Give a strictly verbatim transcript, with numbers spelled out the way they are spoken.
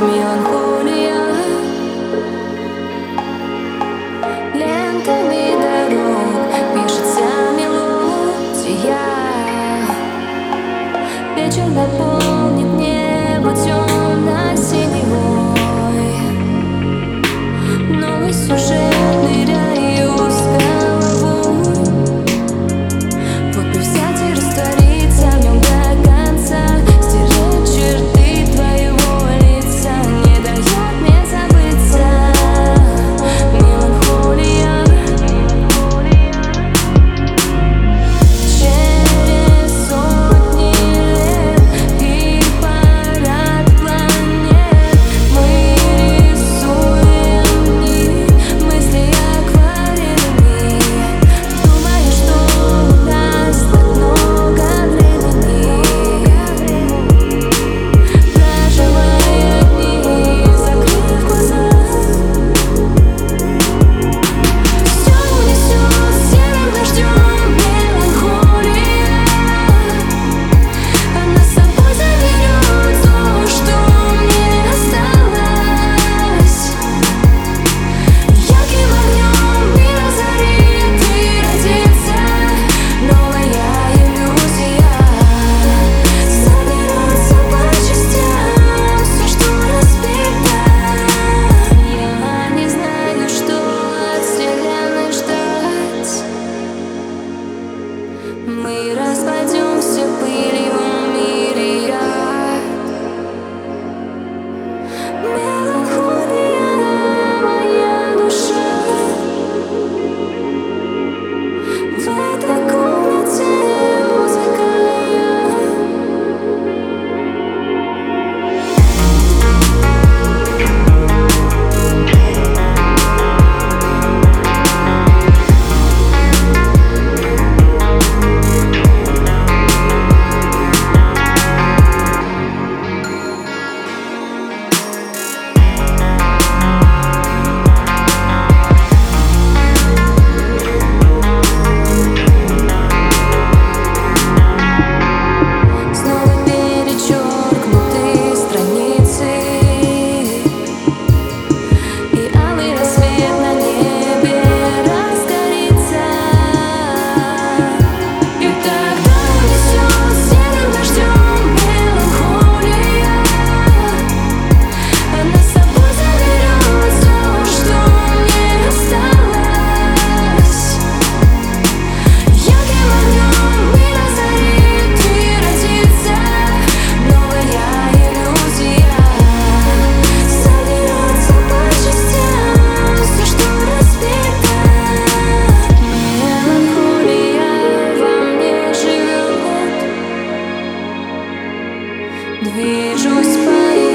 Меланхолия лентами дорог пишется мелодия. Вечер наполнит небо темно-синевой. Новый сюжет, ныряю с головой. Вот бы взять и раствориться в нем до конца, стереть черты твоего лица, не дает мне забыться. Меланхолия. Через сотни лет и парад планет мы рисуем дни, мысли акварельными. Думаю, что у нас так много времени, проживая дни, закрыв глаза. Все унесет серым дождем меланхолия. Она с собой заберет то, что мне осталось. Ярким огнем мир озарит и родится новая иллюзия. Соберется по частям все, что разбито. Я не знаю, что от вселенной ждать. Мы распадемся пылью мириад. Меланхолия, моя душа. В этой комнате музыка я. Снова перечеркнуты страницы, и алый рассвет на небе разгорится. И тогда унесет серым дождем меланхолия. Она с собой заберет то, что мне осталось. Ярким огнем мир озарит и родится новая иллюзия. Соберется по частям все, что разбито. Меланхолия во мне живет. Движусь по